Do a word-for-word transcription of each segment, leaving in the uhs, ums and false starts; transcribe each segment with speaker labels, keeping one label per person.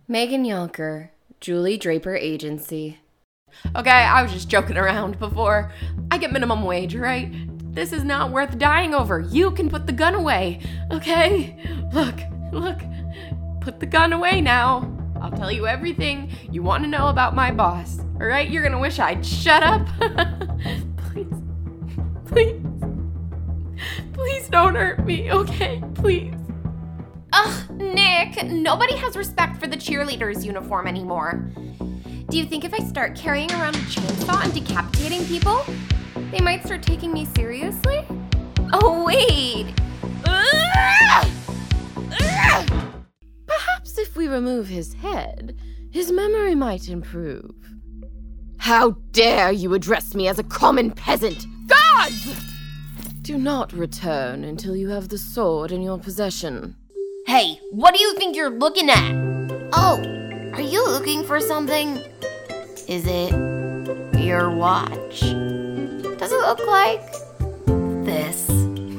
Speaker 1: Megan Yonker, Julie Draper Agency. Okay, I was just joking around before. I get minimum wage, right? This is not worth dying over. You can put the gun away, okay? Look, look, put the gun away now. I'll tell you everything you want to know about my boss, all right? You're gonna wish I'd shut up. Please, please, please don't hurt me, okay? Please.
Speaker 2: Ugh, Nick, nobody has respect for the cheerleader's uniform anymore. Do you think if I start carrying around a chainsaw and decapitating people, they might start taking me seriously? Oh, wait. Ugh! Ugh!
Speaker 1: Perhaps if we remove his head, his memory might improve. How dare you address me as a common peasant? Gods! Do not return until you have the sword in your possession.
Speaker 2: Hey, what do you think you're looking at? Oh, are you looking for something? Is it your watch? Does it look like this?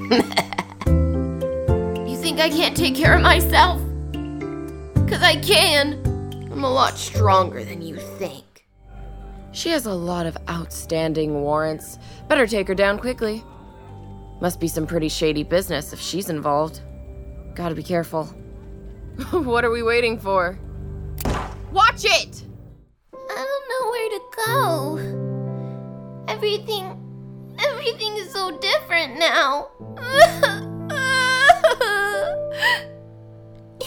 Speaker 2: You think I can't take care of myself? 'Cause I can. I'm a lot stronger than you think.
Speaker 1: She has a lot of outstanding warrants. Better take her down quickly. Must be some pretty shady business if she's involved. Gotta be careful. What are we waiting for? Watch it!
Speaker 2: I don't know where to go. Everything, everything is so different now.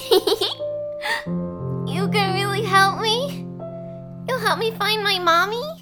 Speaker 2: You can really help me? You'll help me find my mommy?